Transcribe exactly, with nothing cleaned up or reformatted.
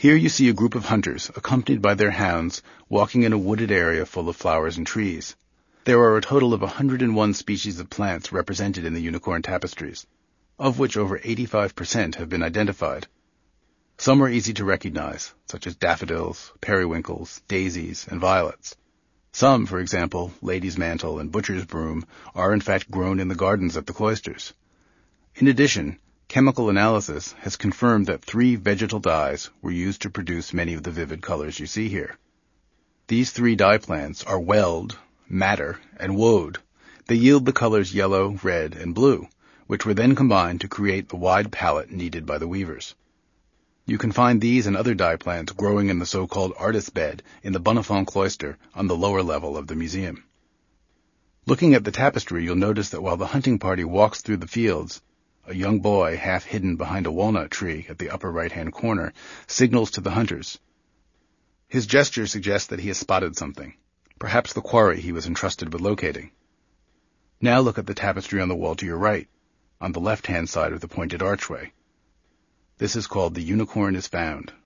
Here you see a group of hunters, accompanied by their hounds, walking in a wooded area full of flowers and trees. There are a total of one hundred one species of plants represented in the unicorn tapestries, of which over eighty-five percent have been identified. Some are easy to recognize, such as daffodils, periwinkles, daisies, and violets. Some, for example, lady's mantle and butcher's broom, are in fact grown in the gardens at the cloisters. In addition, chemical analysis has confirmed that three vegetal dyes were used to produce many of the vivid colors you see here. These three dye plants are weld, madder, and woad. They yield the colors yellow, red, and blue, which were then combined to create the wide palette needed by the weavers. You can find these and other dye plants growing in the so-called artist's bed in the Bonnefond cloister on the lower level of the museum. Looking at the tapestry, you'll notice that while the hunting party walks through the fields, a young boy, half hidden behind a walnut tree at the upper right-hand corner, signals to the hunters. His gesture suggests that he has spotted something, perhaps the quarry he was entrusted with locating. Now look at the tapestry on the wall to your right, on the left-hand side of the pointed archway. This is called The Unicorn is Found,